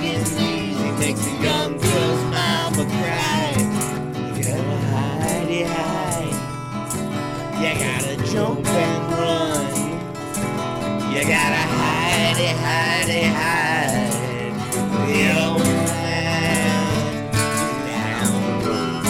taking it easy makes a young girl's mama cry. You gotta hide, hide. You gotta jump and run. You gotta hide, hide, hide. The old man is down the road.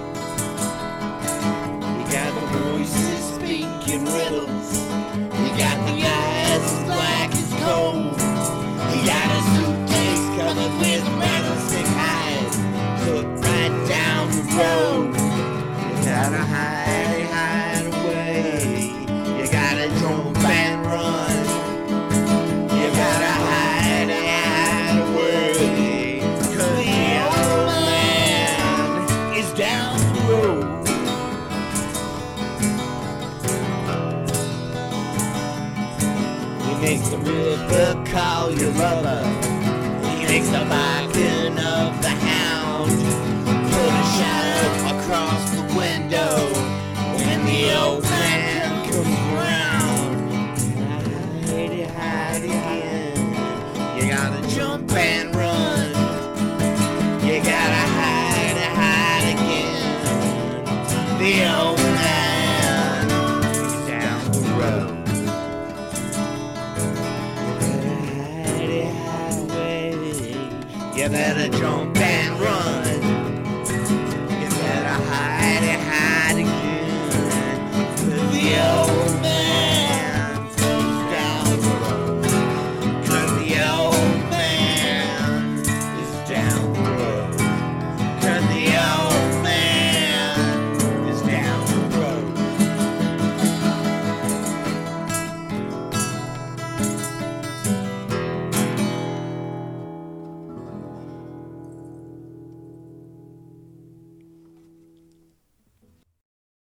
You got the voices speaking riddles. You got the eyes as black as coal. You got a suitcase covered with rattlesnake hides, put right down the road. You gotta hide, hide away. You gotta jump and run. You gotta hide, hide away. 'Cause the old man is down the road. He makes the river call your lover. He makes the barking of the hound. Put a shadow across the window when the old man comes around. Hide, hide again. You gotta jump and run. You gotta hide, hide again. The old man is down the road. You better jump and run.